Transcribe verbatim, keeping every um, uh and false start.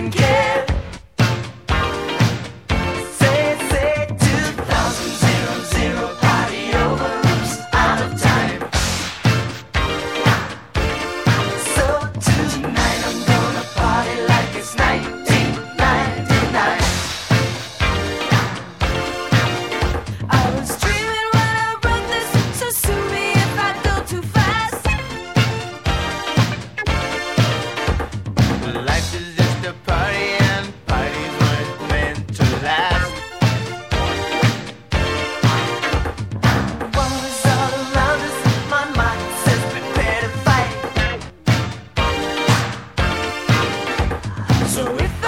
didn't care. Say, say, two thousand, zero, zero, party over, oops, out of time. So tonight I'm gonna party like it's nineteen ninety-nine. I was dreaming when I wrote this, so sue me if I go too fast. Life is just a party and parties weren't meant to last. War is all around us, my mind says prepare to fight. So if